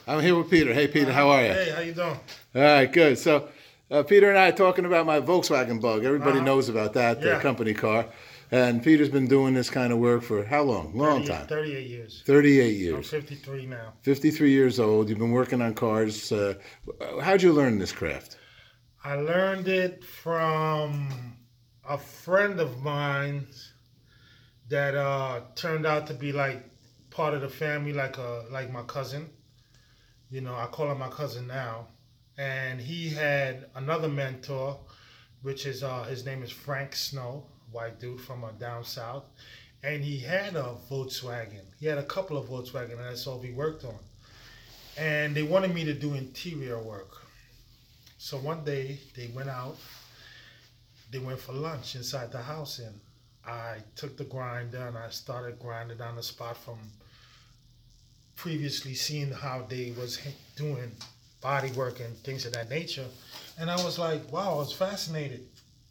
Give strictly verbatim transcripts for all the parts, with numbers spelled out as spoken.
I'm here with Peter. Hey, Peter, how are you? Hey, how you doing? All right, good. So, uh, Peter and I are talking about my Volkswagen Bug. Everybody Uh-huh. knows about that, the Yeah. company car. And Peter's been doing this kind of work for how long? Long thirty, time. thirty-eight years. thirty-eight I'm years. fifty-three now. fifty-three years old. You've been working on cars. Uh, how'd you learn this craft? I learned it from a friend of mine that uh, turned out to be like part of the family, like a like my cousin. You know, I call him my cousin now. And he had another mentor, which is uh, his name is Frank Snow, white dude from uh, down south. And he had a Volkswagen. He had a couple of Volkswagen, and that's all we worked on. And they wanted me to do interior work. So one day they went out, they went for lunch inside the house, and I took the grinder and I started grinding on the spot from previously seeing how they was doing body work and things of that nature. And I was like, wow, I was fascinated.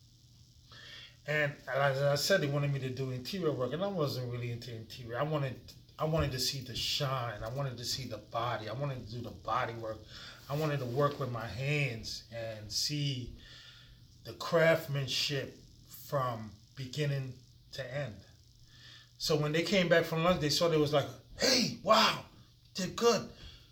And as I said, they wanted me to do interior work, and I wasn't really into interior. I wanted I wanted to see the shine. I wanted to see the body. I wanted to do the body work. I wanted to work with my hands and see the craftsmanship from beginning to end. So when they came back from lunch, they saw they was like, hey, wow, did good.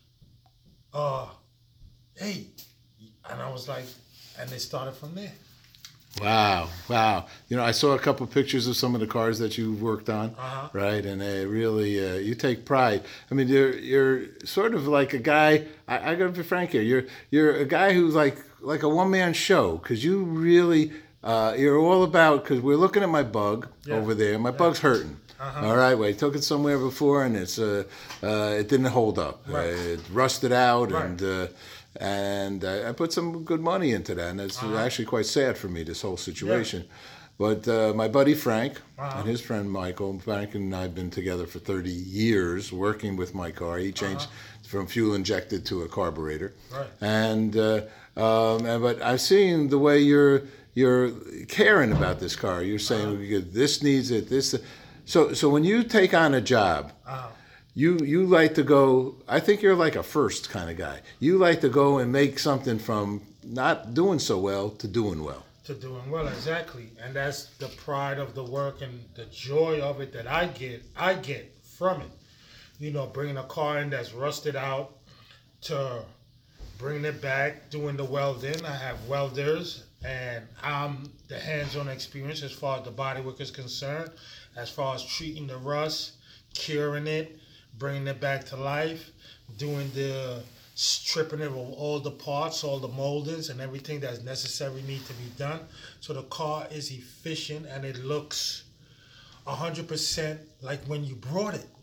Uh, hey, and I was like, and they started from there. Wow, wow. You know, I saw a couple pictures of some of the cars that you've worked on, Uh-huh. right? And they really, uh, you take pride. I mean, you're you're sort of like a guy, I, I gotta be frank here, you're you're a guy who's like like a one-man show, because you really, uh, you're all about, because we're looking at my Bug Yeah. over there. My Yeah. Bug's hurting. Uh-huh. All right, well, I took it somewhere before, and it's uh, uh, it didn't hold up. Right. Uh, it rusted out, Right. and uh, and I, I put some good money into that, and it's Uh-huh. actually quite sad for me, this whole situation. But uh, my buddy Frank Uh-huh. and his friend Michael, Frank and I have been together for thirty years working with my car. He changed from fuel injected to a carburetor, Right. and uh, um, and- but I've seen the way you're you're caring about this car. You're saying this needs it, this. So so when you take on a job. Uh-huh. You you like to go, I think you're like a first kind of guy. You like to go and make something from not doing so well to doing well. To doing well, exactly. And that's the pride of the work and the joy of it that I get I get from it. You know, bringing a car in that's rusted out to bringing it back, doing the welding. I have welders, and I'm the hands-on experience as far as the bodywork is concerned, as far as treating the rust, curing it, bringing it back to life, doing the stripping it of all the parts, all the moldings, and everything that's necessary need to be done. So the car is efficient and it looks one hundred percent like when you brought it.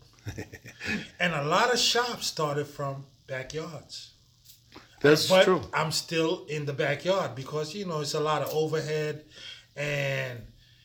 And a lot of shops started from backyards. That's but true. I'm still in the backyard because, you know, it's a lot of overhead and,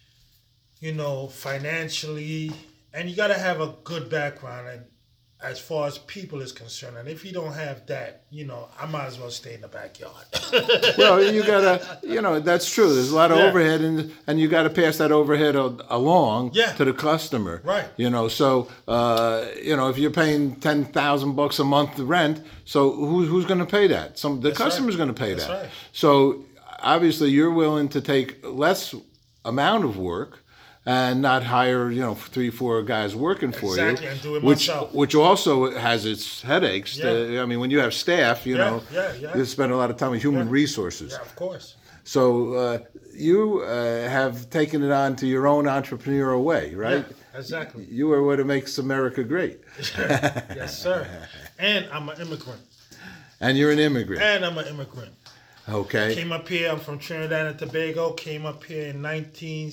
you know, financially, and you got to have a good background and as far as people is concerned. And if you don't have that, you know, I might as well stay in the backyard. Well, you gotta, you know, that's true. There's a lot of Yeah. overhead, and and you got to pass that overhead a- along Yeah. to the customer. Right. You know, so uh, you know, if you're paying ten thousand bucks a month rent, so who, who's going to pay that? Some the That's customer's right. going to pay That's that. right. So obviously, you're willing to take less amount of work and not hire, you know, three, four guys working for Exactly, you. and do it which, myself. which also has its headaches. Yeah. Uh, I mean, when you have staff, you Yeah, know, yeah, yeah. you spend a lot of time with human Yeah. resources. Yeah, of course. So uh, you uh, have taken it on to your own entrepreneurial way, right? Yeah, exactly. You are what makes America great. Yes, sir. And I'm an immigrant. And you're an immigrant. And I'm an immigrant. Okay. Came up here, I'm from Trinidad and Tobago, came up here in nineteen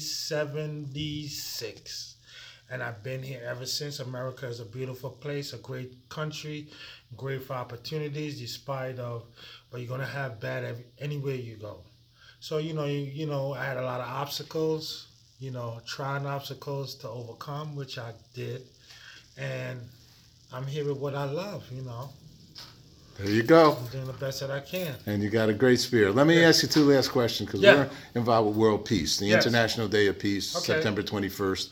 seventy-six. And I've been here ever since. America is a beautiful place, a great country, great for opportunities, despite of, but you're going to have bad every, anywhere you go. So, you know, you, you know, I had a lot of obstacles, you know, trying obstacles to overcome, which I did. And I'm here with what I love, you know. There you go. I'm doing the best that I can. And you got a great spirit. Let me ask you two last questions because Yeah. we're involved with World Peace, the Yes. International Day of Peace, Okay. September twenty-first.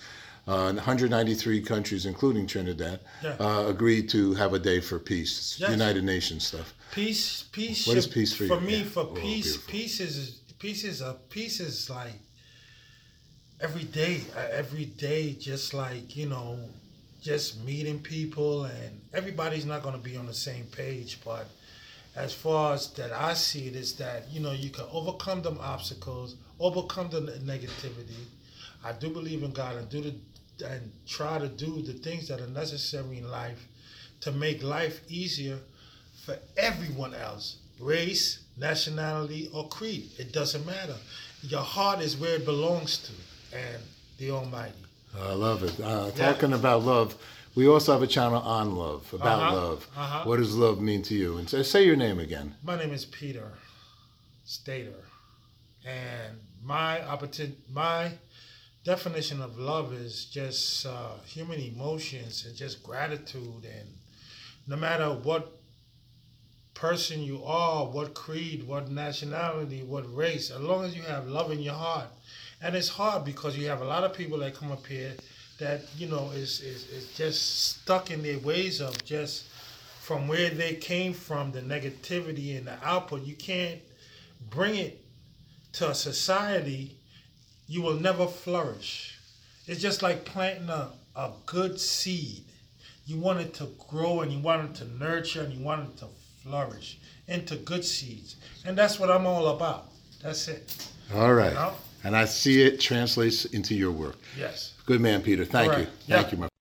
uh, one hundred ninety-three countries, including Trinidad, Yeah. uh, agreed to have a day for peace. It's Yes. United Nations stuff. Peace, peace. What is should- peace for you? For me, Yeah. for Oh, peace, beautiful. peace is peace is a peace is like every day, uh, every day, just like you know, just meeting people, and everybody's not going to be on the same page. But as far as that I see it is that you know you can overcome them obstacles, overcome the negativity. I do believe in God and do the and try to do the things that are necessary in life to make life easier for everyone else, race, nationality, or creed. It doesn't matter. Your heart is where it belongs to, and the Almighty. I love it. Uh, Yeah. Talking about love, we also have a channel on love, about Uh-huh. love. Uh-huh. What does love mean to you? And say, say your name again. My name is Peter Stater, and my opportunity, my definition of love is just uh, human emotions and just gratitude, and no matter what person you are, what creed, what nationality, what race, as long as you have love in your heart. And it's hard because you have a lot of people that come up here that, you know, is, is, is just stuck in their ways of just from where they came from, the negativity and the output. You can't bring it to a society, you will never flourish. It's just like planting a, a good seed. You want it to grow and you want it to nurture and you want it to flourish into good seeds. And that's what I'm all about. That's it. All right. You know? And I see it translates into your work. Yes. Good man, Peter. Thank All you. right. Thank Yeah. you, my